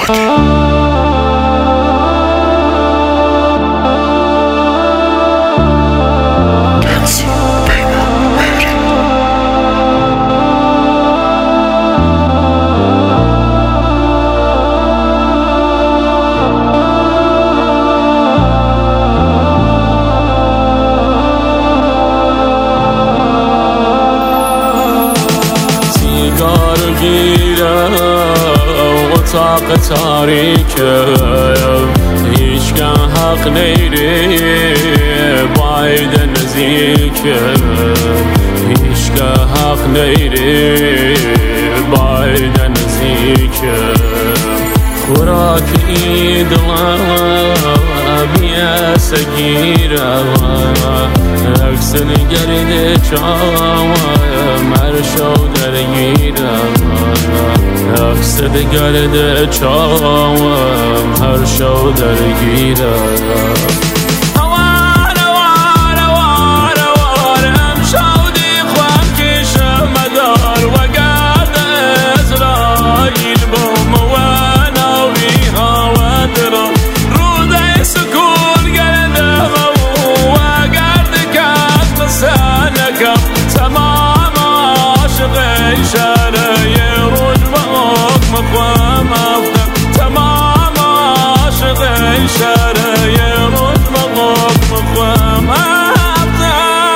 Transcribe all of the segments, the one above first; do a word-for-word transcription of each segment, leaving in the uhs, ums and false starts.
اتاق تاریکه هیچگاه حق نیری باید نزدیکه هیچگاه حق نیری باید نزدیکه خوراک ایدلا بیه سگیره عکس نگرده چاوه مرشو درگیره عکس بگرده چاوم هر شو درگیره اوار اوار اوار اوار امشو دی خوام کشم مدار و گرد ازرائیل بوم و ناوی ها درا روده سکون گرده و گرد کت سنکم تمام عاشق شرای مقام أفضل تمام عاشق شرای مطلق مقام أفضل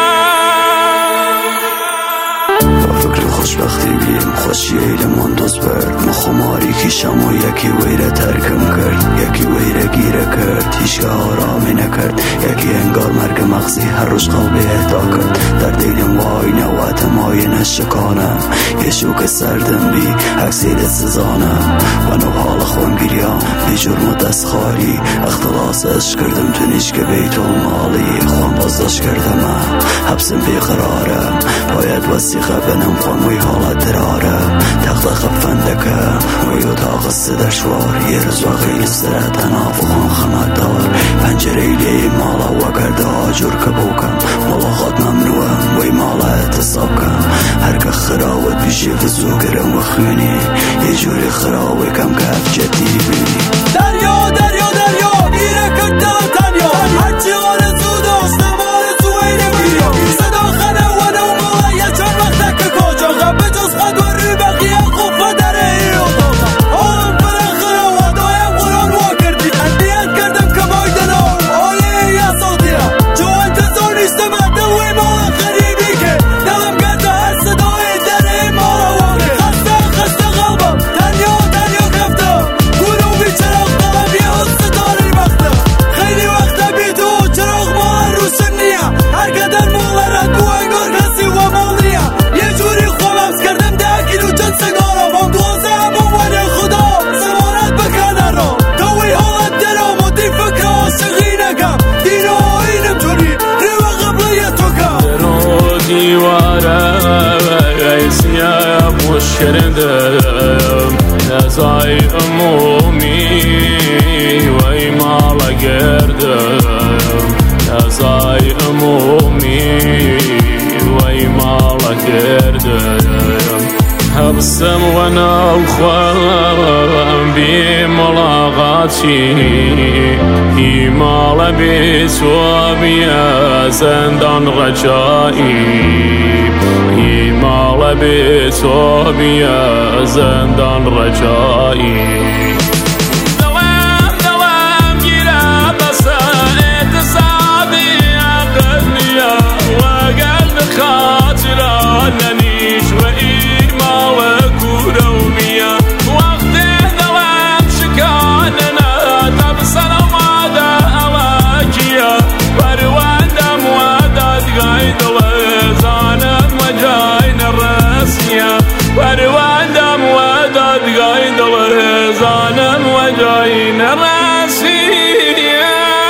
فکر خوشبختی بیم خوشی ایلمان دوست برد مخماری کشم و یکی ویره ترکم کرد یکی ویره گیره کرد هیچگاه آرامی نکرد یکی انگار مرگ مغزی هر روز قلبی اهدا کرد در دیلم وای نوات مای نشکانم یه شوک سردم بی اکسیدت سزانم و نو حال خون گریام بی جرم و دست خالی اختلاسش کردم تونیش که بیت المالی خون بازداشت کردم حبسم بیقرارم باید وسیقه بنم خون وی حالت درارم تخت خفندکم وی اتاق سدرشوار یه روز واقعی استره تناف خون خمت دار پنجره لی مالا و کرده آجور که بوکم ملاقات ممنوعم وی مالا اعتصاب کم هر که خراوت بیشی فزو گرم و خونی یه جوری خراوی کم کف جدی بینی دریا دریا دریا بیره کرده تنیا هرچی آرزو داشت نمارزو اینه بیا صدا خنه و نوما یه چند وقته که کجا غبه جز خود و ری بقیه خوفه داره ای اتاقا آم پره خراوه دایم قرآن وا کردی اندیت کردم که بایدن آیه ای اساطیره جو انتظار نیشته من دوی ما غریبی که دلم گرده هر صدای داره ما رو واقع خسته خسته قلبم تنیا تنیا کفته گورو بی چراغ قلم یه حس داری بخته خیلی وقته بی تو چراغ ما روشن نیا هر قدر مولارد بو انگار کسی و مال نیا یه جوری خوابم کردم ده کیلو جد سگارم هم دوازه همون ولی خدا سمانت بکنه را توی حالت درام و دی فکر عاشقی نکم دینا اینم جوری رو قبله تو کم درو دیواره سیاه پوش کردم نزای عمومی وی مالا گردم نزای عمومی وی مالا گردم حبسم و نوخوام بی ملاقاتی ای مالا بی تو بیا زندان رجایی ای مالا بی تو بیا زندان رجایی دوام دوام گیره بسه اعتصابی عقلنیا و قلب خاطراننیش و ایما و کورومیا وقت دوام شکاننا تبصر وعده اواکیا وروندم وعدت قاید وزانم وجاين الرسمية وروندم وعدت قاید وزانم وجاين الرسمية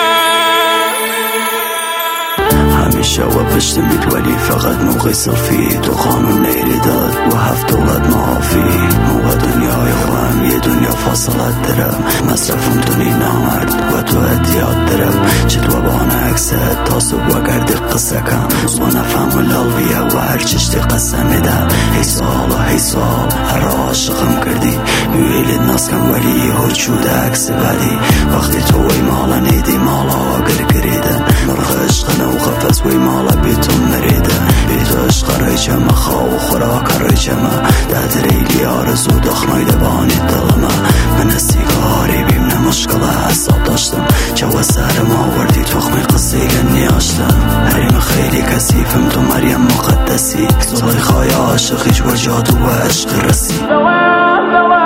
همیشه و پشت میتولی فقط موقع صفی تو قانون نیری داد و هفت دولت معافی موقع دنیای خوام یه دنیا فاصلت درم مصرفم دونی نامرد و تو ادیات درم چه تو بانه اکست تاسو و گردی قصه کم و نفهم و لالویه و هر چشتی قصه میدم ای سال و های سال هر عاشقم کردی میویلت ناسکم ولی هرچود عکس بدی وقتی تو وی مالا نیدی مالا گر گریدن مرغ عشق نو خفت وی مالا بیتون مریدن بیتو عشق رایچم خواو خوراک رایچم ده ریلی آرزو دخنای دبانی دلم من سیگاری بیم نمشکل حساب داشتم جو سر ما وردی تخمی قصه گنی آشتم حریم خیلی کسیفم تو مریم مقدسی زلای خواهی عاشقیش و جادو و عشق رسی